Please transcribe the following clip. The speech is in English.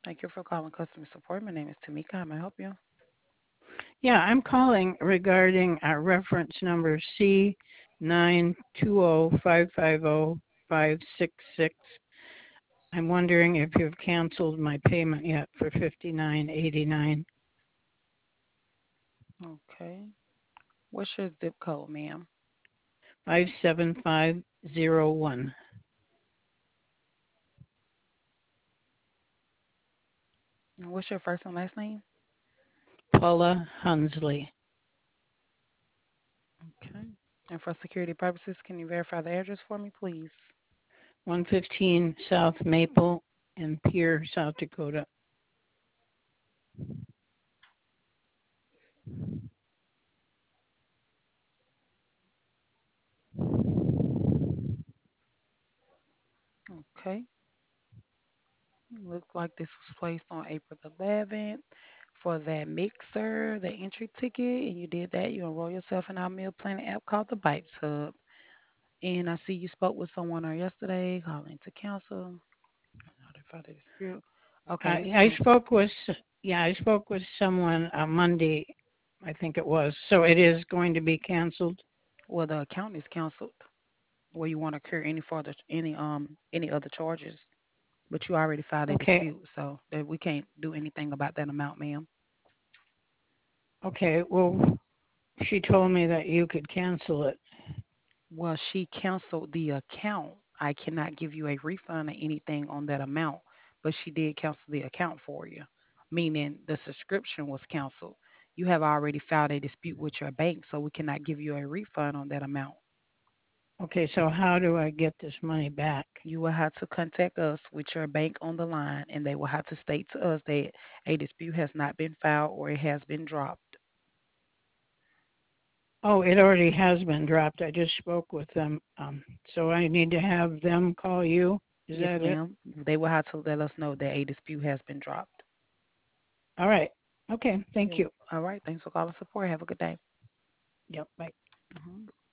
Thank you for calling customer support. My name is Tamika. How may I help you? Yeah, I'm calling regarding our reference number C920550566. I'm wondering if you've canceled my payment yet for 59.89. Okay. What's your zip code, ma'am? 57501. And what's your first and last name? Paula Hunsley. Okay. And for security purposes, can you verify the address for me, please? 115 South Maple in Pierre, South Dakota. Okay. Looks like this was placed on April the 11th for that mixer, the entry ticket, and you did that. You enroll yourself in our meal planning app called the Bites Hub. And I see you spoke with someone on yesterday, calling to counsel. Notify the dispute. Okay, I, we I can. spoke with, yeah, I spoke with someone Monday, I think it was. So it is going to be canceled. Well, the account is canceled. Where you want to clear any other charges, but you already filed a Okay, dispute, so that we can't do anything about that amount, ma'am. okay. Well, she told me that you could cancel it. Well, she canceled the account. I cannot give you a refund or anything on that amount, but she did cancel the account for you, meaning the subscription was canceled. You have already filed a dispute with your bank, so we cannot give you a refund on that amount. Okay, so how do I get this money back? You will have to contact us with your bank on the line, and they will have to state to us that a dispute has not been filed or it has been dropped. Oh, it already has been dropped. I just spoke with them. So I need to have them call you. Is Yes, that it? ma'am. They will have to let us know that a dispute has been dropped. All right. Okay. Thank you. All right. Thanks for calling support. Have a good day. Yep. Bye. Mhm.